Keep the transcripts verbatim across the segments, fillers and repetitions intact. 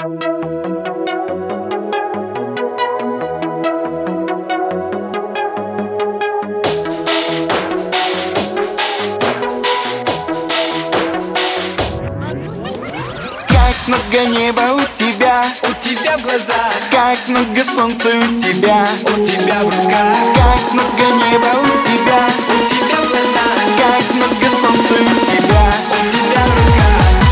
Много неба у тебя, у тебя в глазах, как много солнца у тебя, у тебя в руках, как много неба у тебя, у тебя в глазах, как много солнца у тебя, у тебя в руках.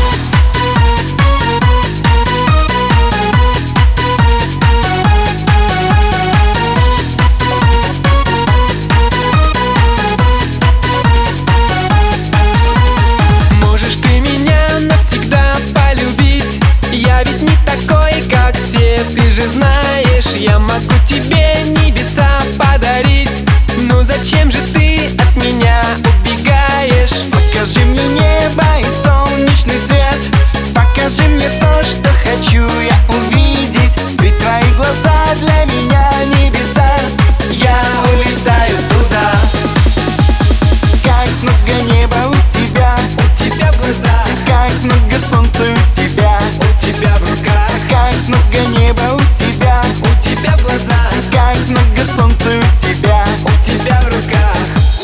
Можешь ты меня навсегда полюбить, я ведь не такой, как все, ты же знаешь. Я могу тебе небеса подарить, ну зачем же ты от меня убегаешь? Покажи мне небо и солнечный свет, покажи мне то, что хочу я увидеть, ведь твои глаза для меня небеса, я улетаю туда. Как много неба у тебя, У тебя в глазах, как много солнца у тебя, у тебя в руках, как много неба у тебя, у тебя в глазах, как много солнца у тебя, у тебя в руках.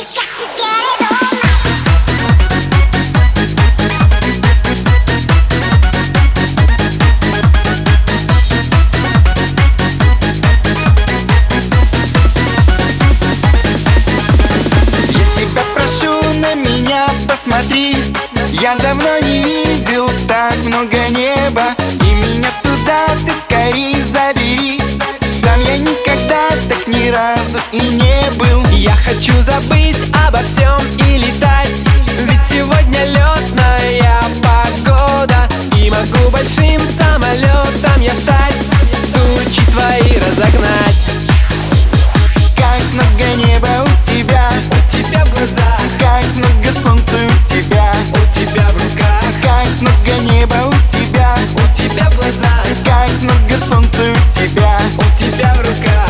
Я тебя прошу, на меня посмотри, я давно не видел так много неба, и меня туда ты скорей забери. Там я никогда так ни разу и не был. Я хочу забыть обо всем и летать, ведь сегодня летная погода, и могу большим самолетом я стать, тучи твои разогнать. Как много неба у тебя, У тебя в глазах, как много солнца у тебя, у тебя в руках, как много неба у тебя, у тебя в глазах, как много солнца у тебя, у тебя в руках.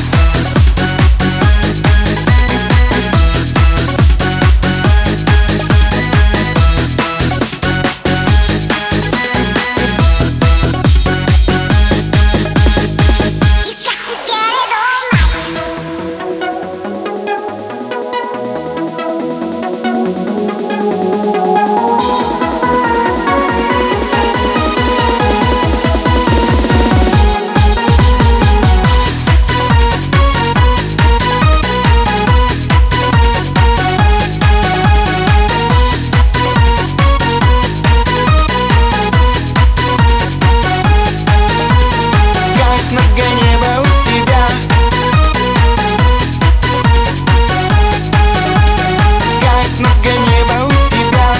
как много неба у тебя, как много неба у тебя,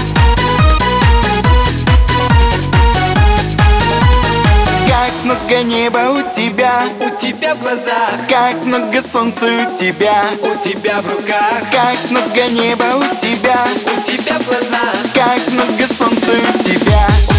как много неба у тебя, У тебя в глазах, как много солнца у тебя, у тебя в руках, как много неба у тебя, у тебя в глазах, как много солнца у тебя.